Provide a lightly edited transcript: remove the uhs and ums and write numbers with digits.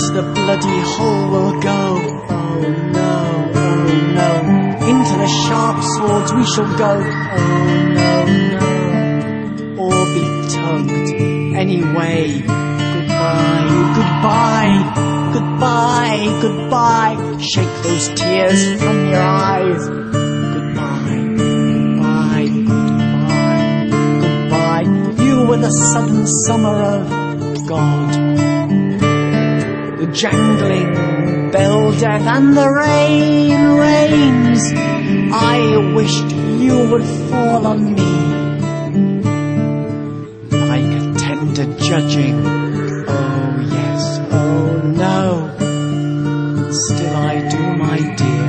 into the bloody hole we'll go. Oh no, oh no, into the sharp swords we shall go. Oh no, no, or be tugged anyway. Goodbye, goodbye, goodbye, goodbye. Shake those tears from your eyes. Goodbye, goodbye, goodbye, goodbye. You were the sudden summer of God, the jangling bell death and the rain rains. I wished you would fall on me like a tender judging. Oh yes, oh no, still I do, my dear.